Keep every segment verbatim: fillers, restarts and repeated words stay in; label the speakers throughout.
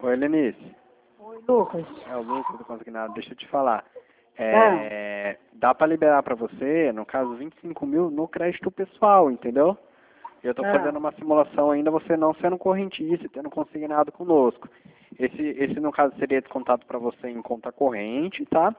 Speaker 1: Oi, Lenice.
Speaker 2: Oi, Lucas.
Speaker 1: É o Lucas do Consignado. Deixa eu te falar. É, ah. Dá para liberar para você, no caso, vinte e cinco mil no crédito pessoal, entendeu? Eu estou ah. fazendo uma simulação ainda, você não sendo correntista, tendo consignado conosco. Esse, esse no caso, seria descontado para você em conta corrente, tá?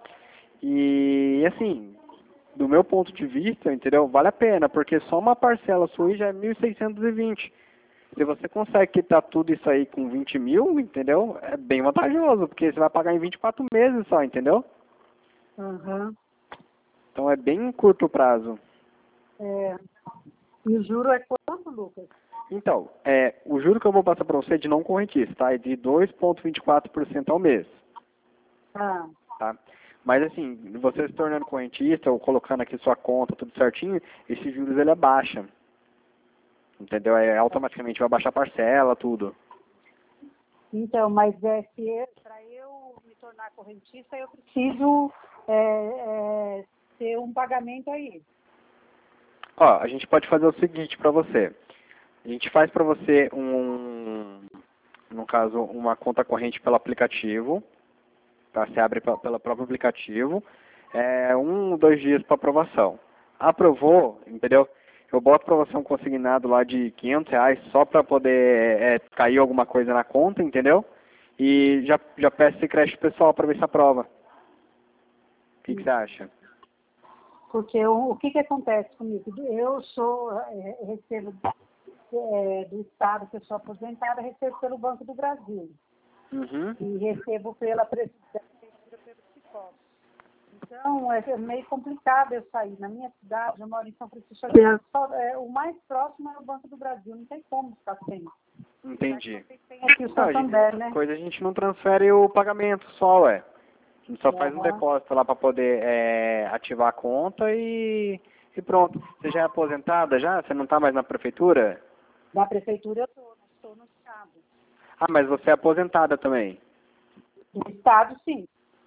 Speaker 1: E, assim, do meu ponto de vista, entendeu? Vale a pena, porque só uma parcela sua já é mil seiscentos e vinte. Se você consegue quitar tudo isso aí com vinte mil, entendeu? É bem vantajoso, porque você vai pagar em vinte e quatro meses só, entendeu?
Speaker 2: Uhum.
Speaker 1: Então é bem em curto prazo.
Speaker 2: É. E o juro é quanto, Lucas?
Speaker 1: Então, é, o juro que eu vou passar para você é de não correntista, tá? É de dois vírgula vinte e quatro por cento ao mês.
Speaker 2: Ah.
Speaker 1: Tá? Mas assim, você se tornando correntista ou colocando aqui sua conta, tudo certinho, esse juros ele abaixa. Entendeu? É, automaticamente vai baixar a parcela, tudo.
Speaker 2: Então, mas é, se para eu me tornar correntista, eu preciso é, é, ter um pagamento aí.
Speaker 1: Ó, a gente pode fazer o seguinte para você. A gente faz para você um, no caso, uma conta corrente pelo aplicativo. Tá? Você abre pelo próprio aplicativo. É, um, dois dias para aprovação. Aprovou, entendeu? Eu boto para você um consignado lá de quinhentos reais só para poder é, cair alguma coisa na conta, entendeu? E já, já peço esse crédito pessoal para ver se aprova. O que, que você acha?
Speaker 2: Porque o, o que, que acontece comigo? Eu sou, é, recebo é, do Estado, que eu sou aposentada, recebo pelo Banco do Brasil.
Speaker 1: Uhum.
Speaker 2: E recebo pela Prefeitura, pelo psicólogo. Então, é meio complicado eu sair. Na minha cidade, eu moro em São Francisco Xavier, é, o mais próximo é o Banco do Brasil, não tem como ficar sem.
Speaker 1: Entendi.
Speaker 2: Tem aqui o Santander, né?
Speaker 1: Coisa a gente não transfere o pagamento só, ué. A gente só
Speaker 2: uhum.
Speaker 1: faz um depósito lá para poder é, ativar a conta e, e pronto. Você já é aposentada já? Você não está mais na prefeitura?
Speaker 2: Na prefeitura eu estou, não estou no Estado.
Speaker 1: Ah, mas você é aposentada também?
Speaker 2: No Estado, sim.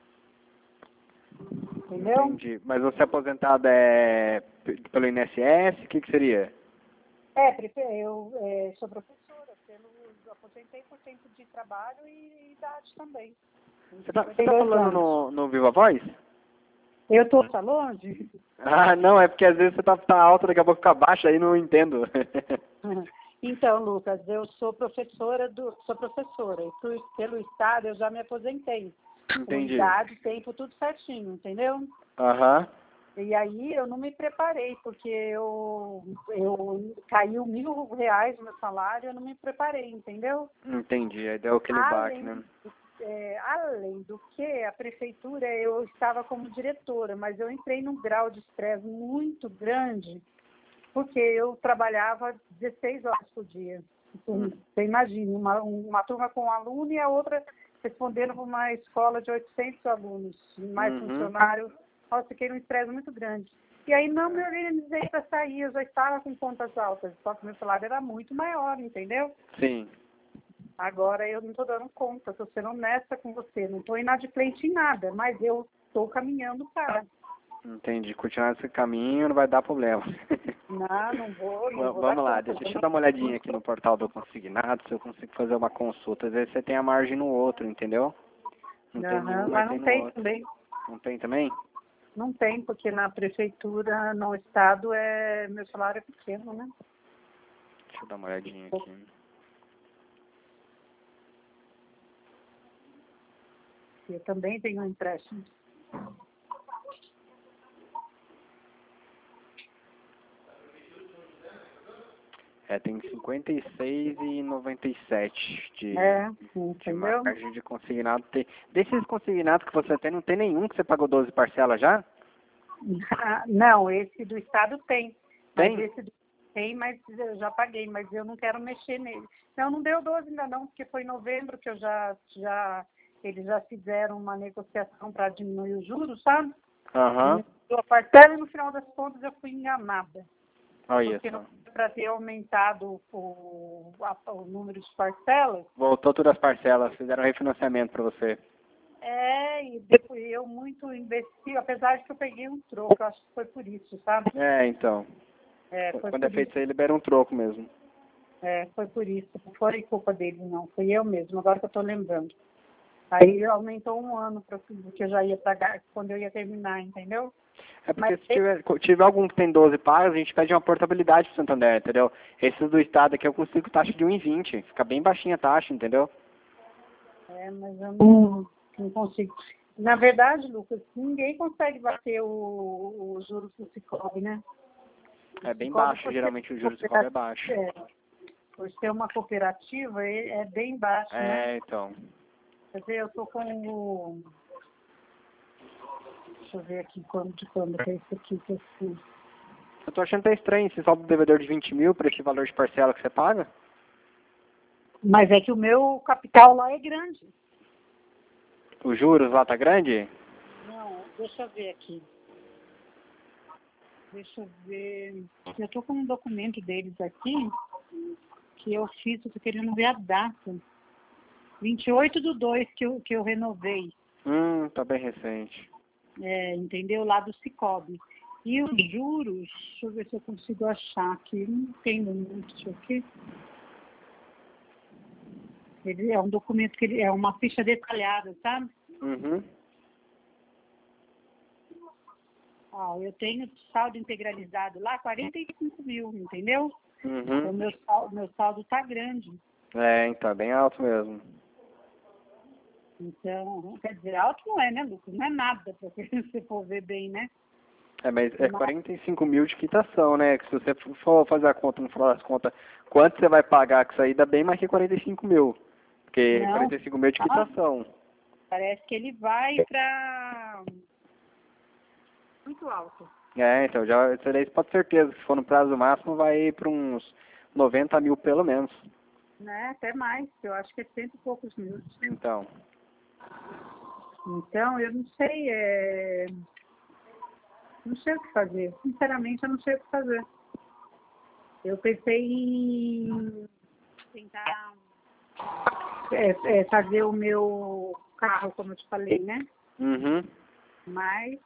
Speaker 2: Entendeu?
Speaker 1: Entendi. Mas você é aposentada é, pelo I N S S? O que, que seria?
Speaker 2: É, eu é, sou professora, pelo, aposentei por tempo de trabalho e idade também.
Speaker 1: Você está tá falando no, no Viva Voz?
Speaker 2: Eu estou tá longe?
Speaker 1: Ah, não, é porque às vezes você tá, tá alto, daqui a pouco fica baixo, aí não entendo.
Speaker 2: Então, Lucas, eu sou professora, do, sou professora, e por, pelo Estado eu já me aposentei.
Speaker 1: Entendi.
Speaker 2: Com idade, tempo, tudo certinho, entendeu?
Speaker 1: Aham. Uhum.
Speaker 2: E aí eu não me preparei, porque eu, eu caiu mil reais no meu salário, eu não me preparei, entendeu?
Speaker 1: Entendi, aí deu aquele baque, né?
Speaker 2: É, além do que, a prefeitura, eu estava como diretora, mas eu entrei num grau de estresse muito grande, porque eu trabalhava dezesseis horas por dia. Então, hum. Você imagina, uma, uma turma com um aluno e a outra respondendo para uma escola de oitocentos alunos, mais uhum. funcionário. Nossa, fiquei num estresse muito grande. E aí não me organizei para sair, eu já estava com contas altas, só que meu salário era muito maior, entendeu?
Speaker 1: Sim.
Speaker 2: Agora eu não estou dando conta, estou sendo honesta com você, não estou inadimplente em nada, mas eu estou caminhando para.
Speaker 1: Entendi, continuar esse caminho não vai dar problema.
Speaker 2: Não, não vou, não vou.
Speaker 1: Vamos lá, deixa, deixa eu dar uma olhadinha aqui no portal do consignado, se eu consigo fazer uma consulta. Às vezes você tem a margem no outro, entendeu? Não
Speaker 2: uhum,
Speaker 1: tem nenhum,
Speaker 2: mas não
Speaker 1: tem
Speaker 2: tem
Speaker 1: outro.
Speaker 2: também.
Speaker 1: Não tem também?
Speaker 2: Não tem, porque na prefeitura, no estado, é, meu salário é pequeno, né?
Speaker 1: Deixa eu dar uma olhadinha aqui.
Speaker 2: Eu também tenho um empréstimo.
Speaker 1: É, tem cinquenta e seis e noventa e sete de,
Speaker 2: é,
Speaker 1: de margem de consignado. Tem, desses consignados que você tem, não tem nenhum que você pagou doze parcelas já?
Speaker 2: Não, esse do estado tem.
Speaker 1: Tem?
Speaker 2: Mas esse do tem, mas eu já paguei, mas eu não quero mexer nele. Não, não deu doze ainda não, porque foi em novembro que eu já, já eles já fizeram uma negociação para diminuir os juros, sabe?
Speaker 1: Aham.
Speaker 2: Uhum. A parcela e no final das contas eu fui enganada.
Speaker 1: Olha
Speaker 2: porque
Speaker 1: só.
Speaker 2: não para ter aumentado o, a, o número de parcelas.
Speaker 1: Voltou todas as parcelas, fizeram refinanciamento para você.
Speaker 2: É, e depois eu muito investi, apesar de que eu peguei um troco, eu acho que foi por isso, sabe?
Speaker 1: É, então.
Speaker 2: É, foi
Speaker 1: Quando é feito
Speaker 2: isso.
Speaker 1: isso aí, libera um troco mesmo.
Speaker 2: É, foi por isso. Não foi culpa deles, não. Fui eu mesmo, agora que eu estou lembrando. Aí aumentou um ano para que eu já ia pagar quando eu ia terminar, entendeu?
Speaker 1: É porque
Speaker 2: Mas
Speaker 1: se tiver, tiver algum que tem doze pagas, a gente pede uma portabilidade pro Santander, entendeu? Esses do estado aqui eu consigo taxa de um e vinte. Fica bem baixinha a taxa, entendeu?
Speaker 2: É, mas eu não, não consigo. Na verdade, Lucas, ninguém consegue bater o, o juros do Sicoob, né?
Speaker 1: É bem
Speaker 2: Sicoob,
Speaker 1: baixo,
Speaker 2: por
Speaker 1: geralmente
Speaker 2: ser
Speaker 1: o juros do Sicoob é baixo.
Speaker 2: é, por ser uma cooperativa, é, é bem baixo, né?
Speaker 1: É, então.
Speaker 2: Quer dizer, eu tô com o... Deixa eu ver aqui quando, de quando que é isso aqui que eu fiz.
Speaker 1: Eu tô achando até estranho, você sobe o devedor de vinte mil para esse valor de parcela que você paga?
Speaker 2: Mas é que o meu capital lá é grande.
Speaker 1: Os juros lá tá grande?
Speaker 2: Não, deixa eu ver aqui. Deixa eu ver. Eu tô com um documento deles aqui que eu fiz, eu tô querendo ver a data. vinte e oito do dois que eu, que eu renovei.
Speaker 1: Hum, tá bem recente.
Speaker 2: É, entendeu? Lá do Sicoob. E os juros, deixa eu ver se eu consigo achar aqui. Não tem muito isso aqui. Ele é um documento que ele, é uma ficha detalhada, sabe?
Speaker 1: Uhum.
Speaker 2: Ah, eu tenho saldo integralizado lá, quarenta e cinco mil, entendeu?
Speaker 1: Uhum.
Speaker 2: O meu saldo, meu saldo tá grande.
Speaker 1: É, então, é bem alto mesmo.
Speaker 2: Então, quer dizer, alto não é, né, Lucas? Não é nada, pra você for ver bem, né?
Speaker 1: É, mas é
Speaker 2: Mas,
Speaker 1: quarenta e cinco mil de quitação, né? Que se você for fazer a conta, no final das contas, quanto você vai pagar com isso aí, dá bem mais que quarenta e cinco mil. Porque
Speaker 2: não,
Speaker 1: quarenta e cinco mil é de quitação.
Speaker 2: parece que ele vai para muito alto,
Speaker 1: É, então, já, isso daí você pode ter certeza que se for no prazo máximo, vai ir para uns noventa mil pelo menos.
Speaker 2: né? Até mais, eu acho que é cento e poucos mil.
Speaker 1: Então,
Speaker 2: Então, eu não sei, é... não sei o que fazer. Sinceramente, eu não sei o que fazer. Eu pensei em tentar é, é, fazer o meu carro, como eu te falei, né?
Speaker 1: uhum.
Speaker 2: Mas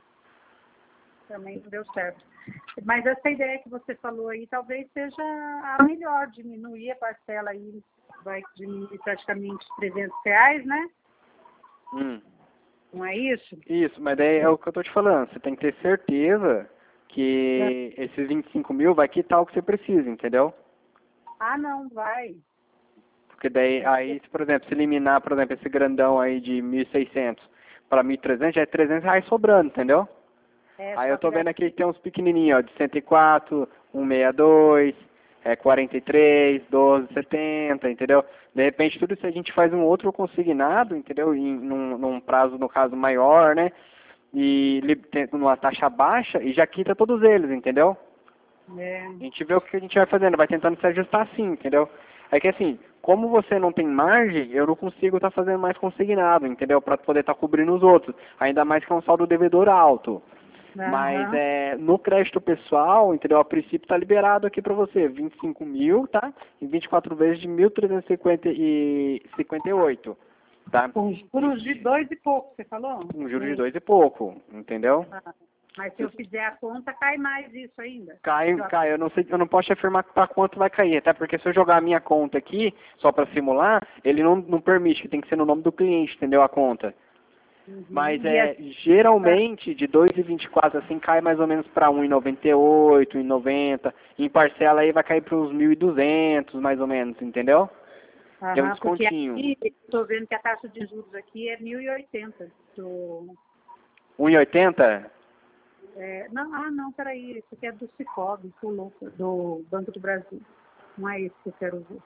Speaker 2: também não deu certo. Mas essa ideia que você falou aí talvez seja a melhor, diminuir a parcela aí, vai diminuir praticamente trezentos reais, né?
Speaker 1: Hum.
Speaker 2: Não é isso?
Speaker 1: Isso, mas daí é o que eu tô te falando. Você tem que ter certeza que esses vinte e cinco mil vai quitar o que você precisa, entendeu?
Speaker 2: Ah, não, vai.
Speaker 1: Porque daí, aí, se, por exemplo, se eliminar, por exemplo, esse grandão aí de mil e seiscentos para mil e trezentos, já é trezentos reais sobrando, entendeu?
Speaker 2: É,
Speaker 1: Aí
Speaker 2: só
Speaker 1: eu
Speaker 2: que
Speaker 1: tô
Speaker 2: daí,
Speaker 1: vendo aqui que tem uns pequenininhos, ó, de cento e quatro, cento e sessenta e dois, é, quarenta e três, doze, setenta, entendeu? De repente, tudo isso a gente faz um outro consignado, entendeu? Em, num, num prazo, no caso, maior, né? E li- tem uma taxa baixa e já quita todos eles, entendeu?
Speaker 2: é,
Speaker 1: A gente vê o que a gente vai fazendo, vai tentando se ajustar assim, entendeu? É que assim, como você não tem margem, eu não consigo estar fazendo mais consignado, entendeu? Para poder estar cobrindo os outros. Ainda mais que é um saldo devedor alto. Mas
Speaker 2: aham.
Speaker 1: é, no crédito pessoal, entendeu? A princípio está liberado aqui para você, vinte e cinco mil, tá? Em vinte e quatro vezes de mil trezentos e cinquenta e oito, tá?
Speaker 2: Com juros de dois e pouco, você falou?
Speaker 1: Um juro de
Speaker 2: Sim.
Speaker 1: dois e pouco, entendeu?
Speaker 2: Ah, mas se eu fizer a conta, cai mais isso ainda.
Speaker 1: Cai,
Speaker 2: Já-
Speaker 1: cai, eu não sei, eu não posso te afirmar para quanto vai cair, até porque se eu jogar a minha conta aqui, só para simular, ele não, não permite, tem que ser no nome do cliente, entendeu? A conta. Mas
Speaker 2: Uhum. E
Speaker 1: é,
Speaker 2: assim,
Speaker 1: geralmente de dois e vinte e quatro assim cai mais ou menos para um e noventa e oito, um e noventa. Em parcela aí vai cair para uns mil e duzentos mais ou menos, entendeu? Tem um
Speaker 2: aham, porque
Speaker 1: descontinho.
Speaker 2: aqui, estou vendo que a taxa de juros aqui é mil e oitenta. Do,
Speaker 1: um e oitenta?
Speaker 2: é, não, ah, não, peraí, esse aqui é do Sicoob, pulou, do Banco do Brasil. Não é esse que eu quero ver.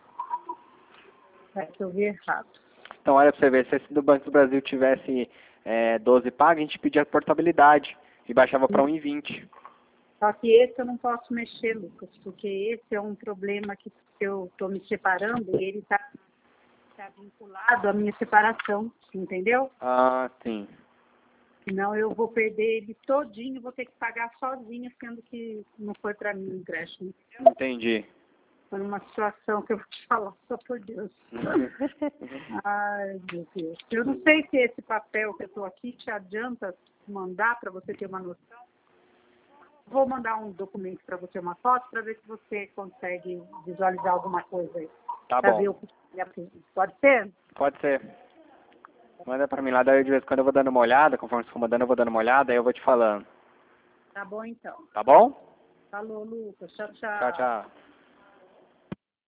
Speaker 2: É que eu vi errado.
Speaker 1: Então olha para você ver, se esse do Banco do Brasil tivesse é, doze pagas, a gente pedia portabilidade e baixava para um e vinte.
Speaker 2: Só que esse eu não posso mexer, Lucas, porque esse é um problema que eu estou me separando e ele está tá vinculado à minha separação, entendeu?
Speaker 1: Ah, sim.
Speaker 2: Senão eu vou perder ele todinho, vou ter que pagar sozinha, sendo que não foi para mim o empréstimo.
Speaker 1: Entendi.
Speaker 2: Foi uma situação que eu vou te falar, só por Deus. Ai, meu Deus. Eu não sei se esse papel que eu estou aqui te adianta mandar para você ter uma noção. vou mandar um documento para você, uma foto, para ver se você consegue visualizar alguma coisa aí.
Speaker 1: Tá
Speaker 2: Pra
Speaker 1: bom.
Speaker 2: ver o que é possível. Pode ser?
Speaker 1: Pode ser. Manda pra mim lá, daí de vez em quando eu vou dando uma olhada, conforme você for mandando eu vou dando uma olhada, aí eu vou te falando.
Speaker 2: Tá bom, então.
Speaker 1: Tá bom?
Speaker 2: Falou, Lucas. Tchau, tchau.
Speaker 1: Tchau, tchau.